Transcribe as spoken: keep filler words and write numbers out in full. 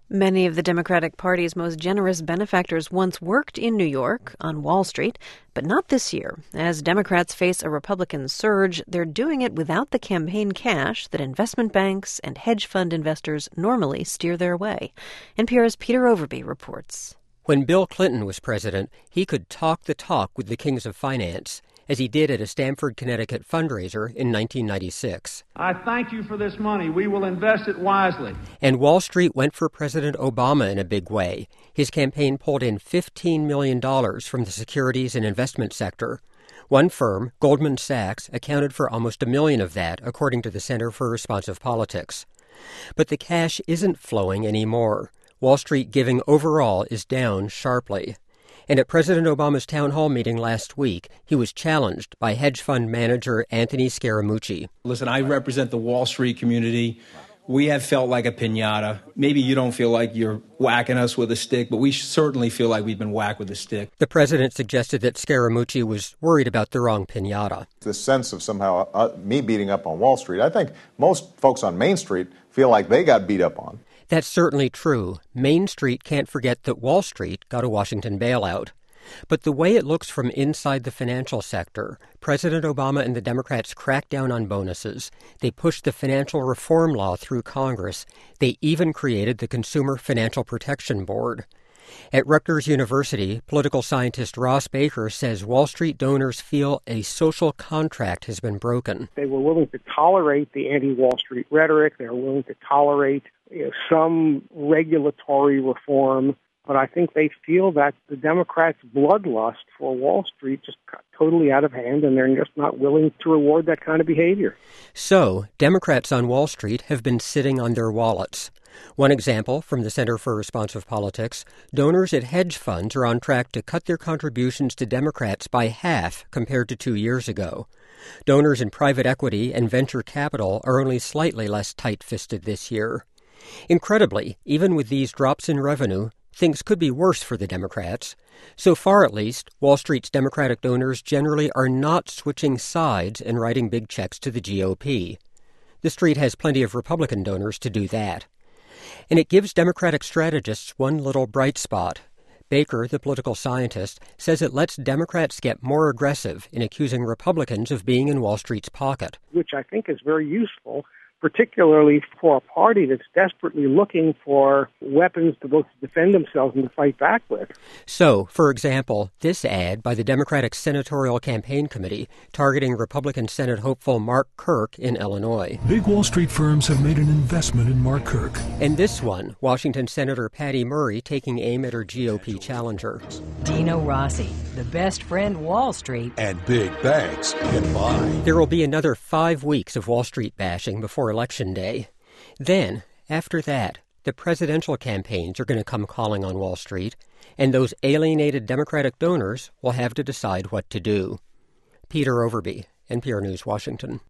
Many of the Democratic Party's most generous benefactors once worked in New York, on Wall Street, but not this year. As Democrats face a Republican surge, they're doing it without the campaign cash that investment banks and hedge fund investors normally steer their way. N P R's Peter Overby reports. When Bill Clinton was president, he could talk the talk with the kings of finance, as he did at a Stamford, Connecticut fundraiser in nineteen ninety-six. I thank you for this money. We will invest it wisely. And Wall Street went for President Obama in a big way. His campaign pulled in fifteen million dollars from the securities and investment sector. One firm, Goldman Sachs, accounted for almost a million of that, according to the Center for Responsive Politics. But the cash isn't flowing anymore. Wall Street giving overall is down sharply. And at President Obama's town hall meeting last week, he was challenged by hedge fund manager Anthony Scaramucci. Listen, I represent the Wall Street community. We have felt like a piñata. Maybe you don't feel like you're whacking us with a stick, but we certainly feel like we've been whacked with a stick. The president suggested that Scaramucci was worried about the wrong piñata. The sense of somehow uh, me beating up on Wall Street, I think most folks on Main Street feel like they got beat up on. That's certainly true. Main Street can't forget that Wall Street got a Washington bailout. But the way it looks from inside the financial sector, President Obama and the Democrats cracked down on bonuses. They pushed the financial reform law through Congress. They even created the Consumer Financial Protection Board. At Rutgers University, political scientist Ross Baker says Wall Street donors feel a social contract has been broken. They were willing to tolerate the anti-Wall Street rhetoric. They were willing to tolerate you know, some regulatory reform. But I think they feel that the Democrats' bloodlust for Wall Street just got totally out of hand, and they're just not willing to reward that kind of behavior. So, Democrats on Wall Street have been sitting on their wallets. One example from the Center for Responsive Politics, donors at hedge funds are on track to cut their contributions to Democrats by half compared to two years ago. Donors in private equity and venture capital are only slightly less tight-fisted this year. Incredibly, even with these drops in revenue, things could be worse for the Democrats. So far, at least, Wall Street's Democratic donors generally are not switching sides and writing big checks to the G O P. The Street has plenty of Republican donors to do that. And it gives Democratic strategists one little bright spot. Baker, the political scientist, says it lets Democrats get more aggressive in accusing Republicans of being in Wall Street's pocket. Which I think is very useful, particularly for a party that's desperately looking for weapons to both defend themselves and to fight back with. So, for example, this ad by the Democratic Senatorial Campaign Committee targeting Republican Senate hopeful Mark Kirk in Illinois. Big Wall Street firms have made an investment in Mark Kirk. And this one, Washington Senator Patty Murray taking aim at her G O P challenger. Dino Rossi, the best friend Wall Street and big banks can buy. There will be another five weeks of Wall Street bashing before Election Day. Then, after that, the presidential campaigns are going to come calling on Wall Street, and those alienated Democratic donors will have to decide what to do. Peter Overby, N P R News, Washington.